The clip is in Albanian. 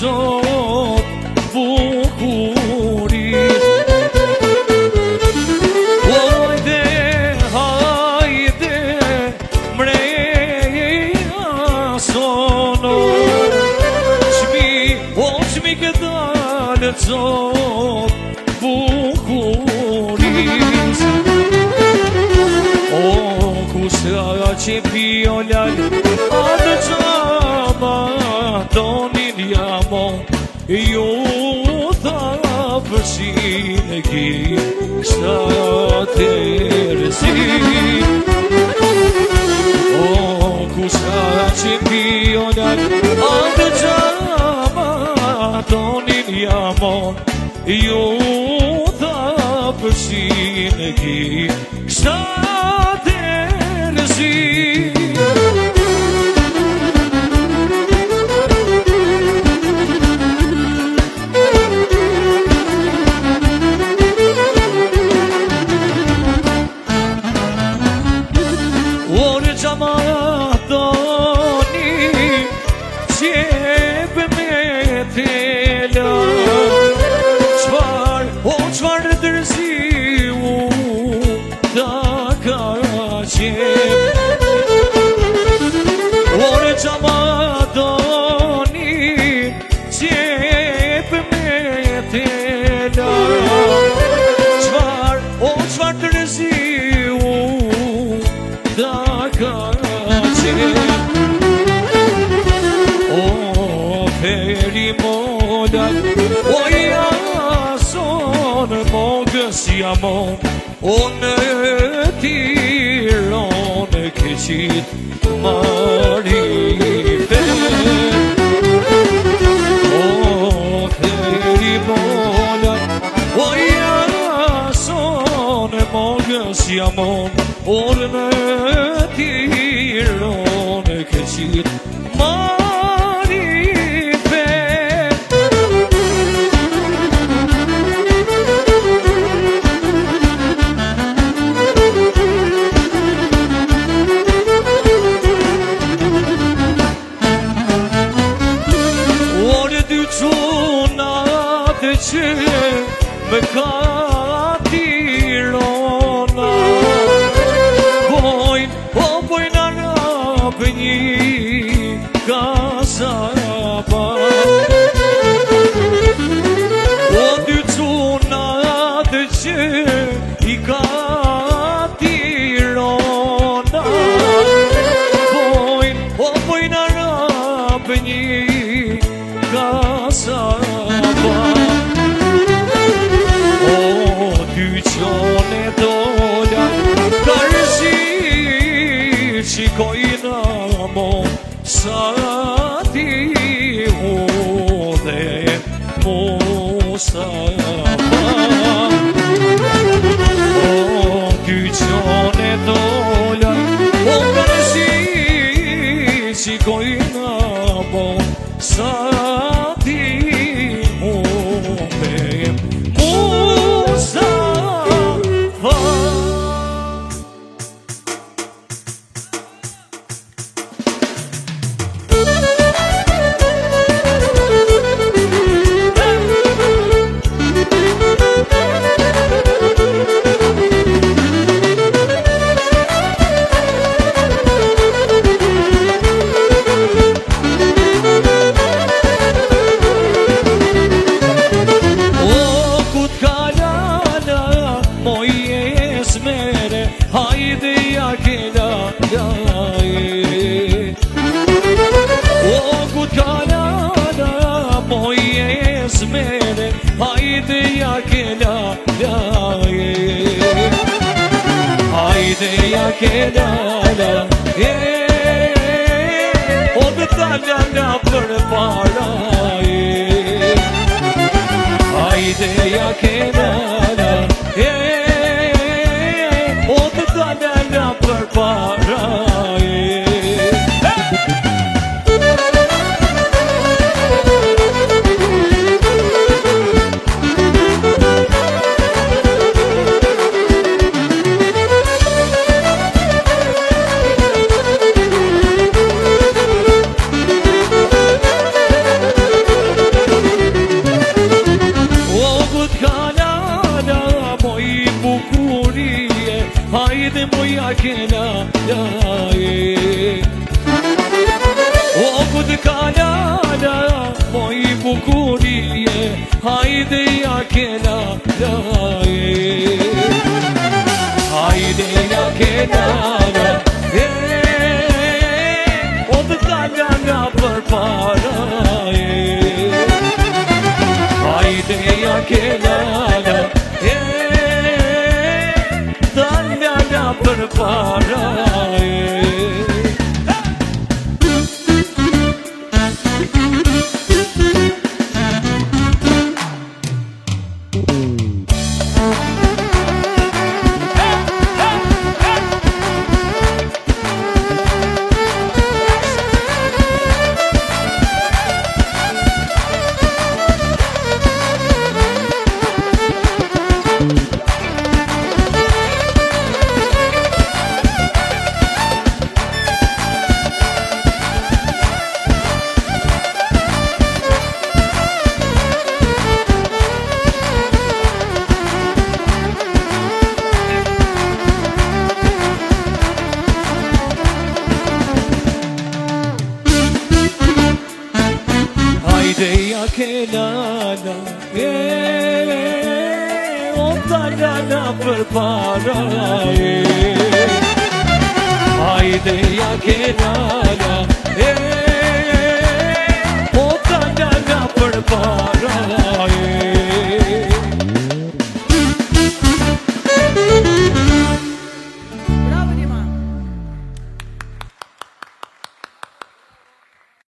zot bukuris. Hajde, mreja sono Qmi këtë zot bukuris. O, kusa që piollal atë qama tonin jamon ju tha përsin e ki shtatërësi. O, kusa që piollal atë qama tonin jamon ju tha përsin e ki shtatërësi. Orë gjamatoni qep me tela qfar dërzi u da ka qep. Orë gjamatoni qep me tela qfar dërzi u da ka qep. O feri mollal o jason mogës jamon. O në Tiran e këqit marife. O feri mollal o jason mogës jamon. O në Tiran e këqit marife. Që më ka Tirana bojnë arab një kasaba. O dy cunat që i ka Tirana bojnë arab një kasaba. Qone dolla karësi qikojnë mo sa ti dhe Musafa. O dy qone dolla karësi qikojnë mo sa ti dhe Musafa. Hajde ja kela jaje. O kut kalana moje smere. Hajde ja kela jaje. Hajde ja kela jaje. O të talana për para. Hajde ja kela jaje. O të talana për para. haydi moja kenala O këtë kalala moj bukurie Haydi ja kenala Haydi ja kenala O të kalala për para Haydi ja kenala Kalala për para Haydi kenala O kalala për para Haydi kenala